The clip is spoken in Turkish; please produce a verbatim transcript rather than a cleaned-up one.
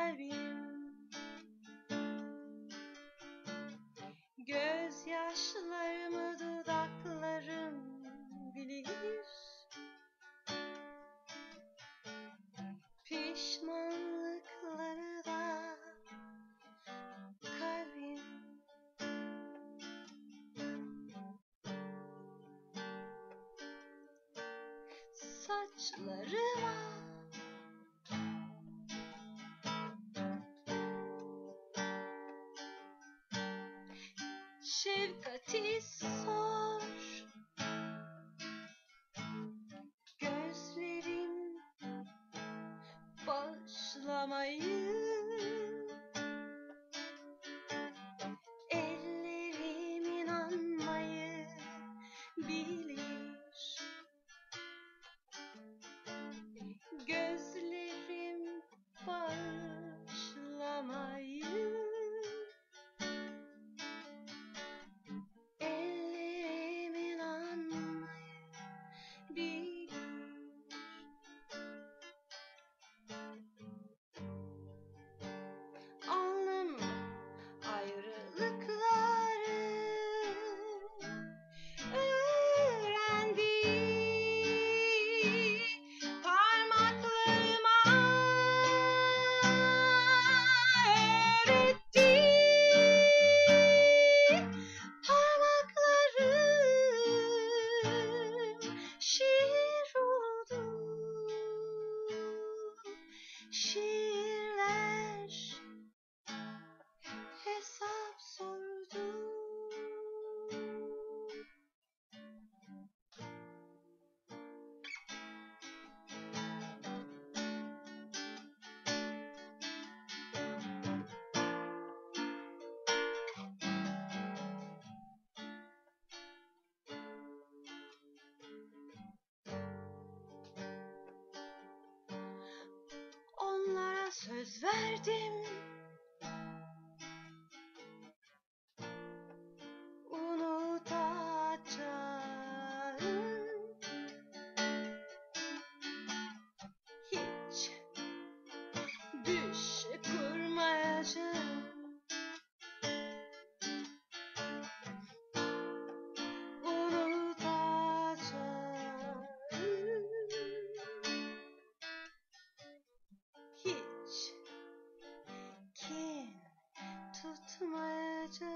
kalbim, gözyaşlarımı dudaklarım bilir. Pişmanlıkları da kalbim. Saçlarıma şefkati sor, gözlerim bağışlamayı, ellerim inanmayı bilir. Gözlerim bağışlamayı, ellerim inanmayı bilir. Alnım ayrılıkları öğrendi, parmaklarıma öğretti. Parmaklarım şiir oldu, şiirler hesap sordu. Onlara söz verdim, unutacağım. Hiç düş kurmayacağım. Unutacağım. Hiç kin tutmayacağım.